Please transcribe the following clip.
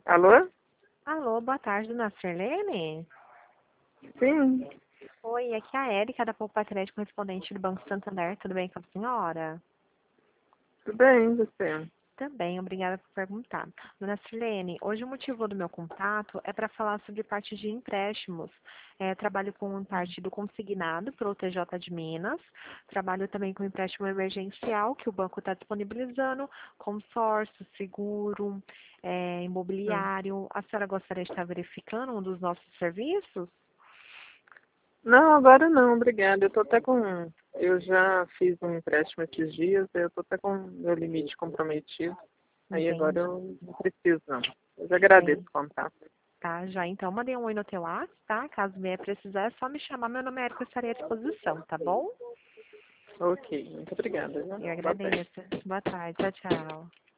Alô? Alô, boa tarde, dona Sirlene. Sim, Oi, aqui é a Érica da Poupa Crédito, correspondente do Banco Santander. Tudo bem com a senhora? tudo bem, você? Também, obrigada por perguntar. Dona Sirlene, hoje o motivo do meu contato é para falar sobre parte de empréstimos. Trabalho com parte do consignado pelo TJ de Minas. Trabalho também com empréstimo emergencial que o banco está disponibilizando, consórcio, seguro, Hum. imobiliário. A senhora gostaria de estar verificando um dos nossos serviços? Não, agora não, obrigada. Eu tô até com. Eu já fiz um empréstimo esses dias, eu tô até com meu limite comprometido. Aí agora Entendi. eu não preciso, não. Eu já agradeço o contato. Tá, já. Então, mandei um oi no teu WhatsApp, tá? Caso venha precisar, é só me chamar. Meu nome é Érica, eu estarei à disposição, tá bom? Ok, muito obrigada, viu? Eu Boa tarde. agradeço. Boa tarde. Tchau, tchau.